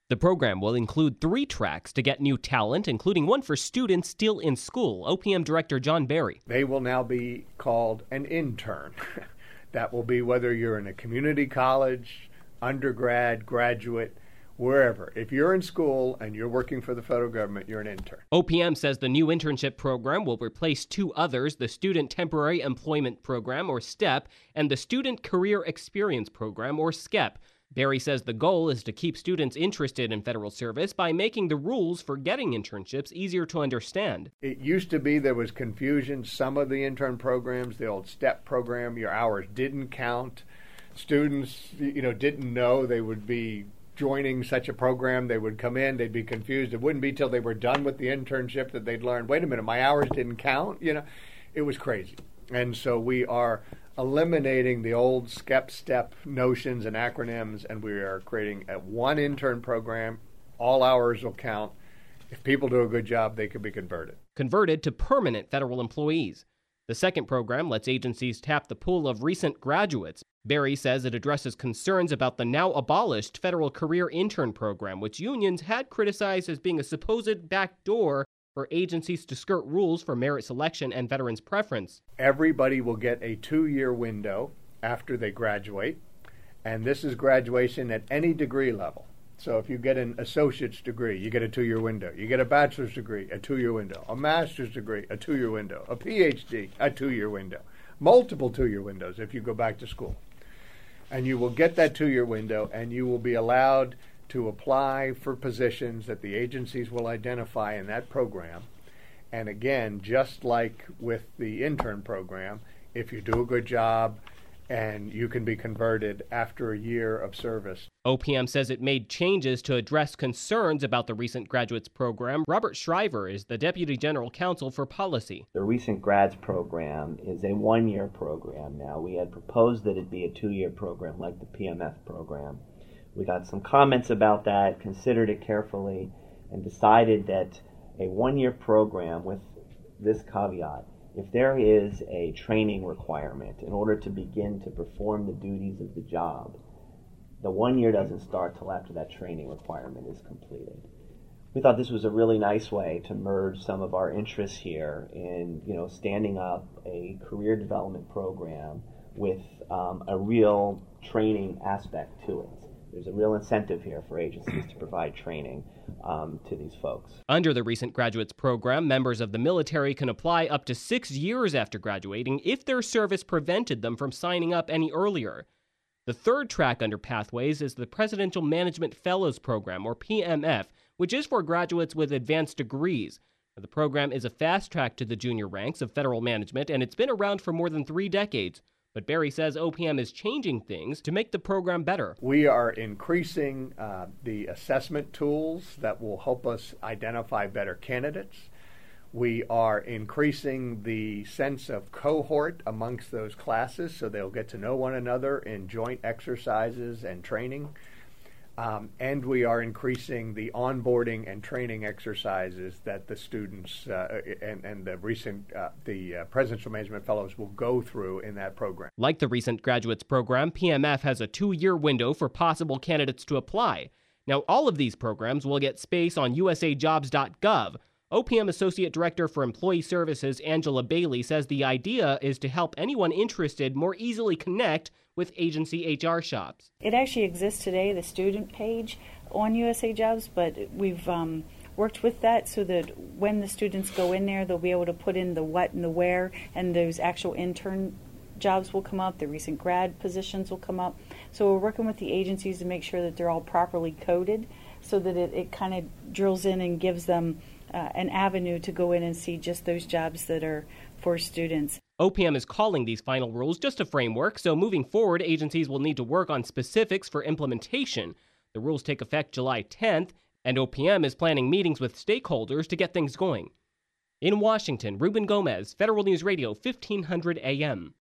The program will include 3 tracks to get new talent, including one for students still in school. OPM Director John Berry. They will now be called an intern. That will be whether you're in a community college, undergrad, graduate, wherever. If you're in school and you're working for the federal government, you're an intern. OPM says the new internship program will replace 2 others, the Student Temporary Employment Program, or STEP, and the Student Career Experience Program, or SCEP. Berry says the goal is to keep students interested in federal service by making the rules for getting internships easier to understand. It used to be there was confusion. Some of the intern programs, the old STEP program, your hours didn't count. Students, didn't know they would be joining such a program. They would come in, they'd be confused. It wouldn't be till they were done with the internship that they'd learn, wait a minute, my hours didn't count. It was crazy. And so we are eliminating the old SCEP, STEP notions and acronyms, and we are creating a one intern program. All hours will count. If people do a good job, they can be converted to permanent federal employees. The second program lets agencies tap the pool of recent graduates. Berry says it addresses concerns about the now abolished federal career intern program, which unions had criticized as being a supposed backdoor for agencies to skirt rules for merit selection and veterans' preference. Everybody will get a 2-year window after they graduate, and this is graduation at any degree level. So if you get an associate's degree, you get a 2-year window. You get a bachelor's degree, a 2-year window. A master's degree, a 2-year window. A PhD, a 2-year window. Multiple 2-year windows if you go back to school. And you will get that 2-year window, and you will be allowed to apply for positions that the agencies will identify in that program. And again, just like with the intern program, if you do a good job, and you can be converted after a year of service. OPM says it made changes to address concerns about the recent graduates program. Robert Shriver is the Deputy General Counsel for Policy. The recent grads program is a 1-year program now. We had proposed that it be a 2-year program like the PMF program. We got some comments about that, considered it carefully, and decided that a 1-year program with this caveat: if there is a training requirement in order to begin to perform the duties of the job, the 1 year doesn't start till after that training requirement is completed. We thought this was a really nice way to merge some of our interests here in, standing up a career development program with a real training aspect to it. There's a real incentive here for agencies to provide training to these folks. Under the recent graduates program, members of the military can apply up to 6 years after graduating if their service prevented them from signing up any earlier. The third track under Pathways is the Presidential Management Fellows Program, or PMF, which is for graduates with advanced degrees. The program is a fast track to the junior ranks of federal management, and it's been around for more than 3 decades. But Berry says OPM is changing things to make the program better. We are increasing the assessment tools that will help us identify better candidates. We are increasing the sense of cohort amongst those classes so they'll get to know one another in joint exercises and training. And we are increasing the onboarding and training exercises that the students and the recent Presidential Management Fellows will go through in that program. Like the recent graduates program, PMF has a 2-year window for possible candidates to apply. Now, all of these programs will get space on usajobs.gov. OPM Associate Director for Employee Services Angela Bailey says the idea is to help anyone interested more easily connect with agency HR shops. It actually exists today, the student page on USA Jobs, but we've worked with that so that when the students go in there, they'll be able to put in the what and the where, and those actual intern jobs will come up, the recent grad positions will come up. So we're working with the agencies to make sure that they're all properly coded so that it kind of drills in and gives them an avenue to go in and see just those jobs that are for students. OPM is calling these final rules just a framework, so moving forward, agencies will need to work on specifics for implementation. The rules take effect July 10th, and OPM is planning meetings with stakeholders to get things going. In Washington, Ruben Gomez, Federal News Radio, 1500 AM.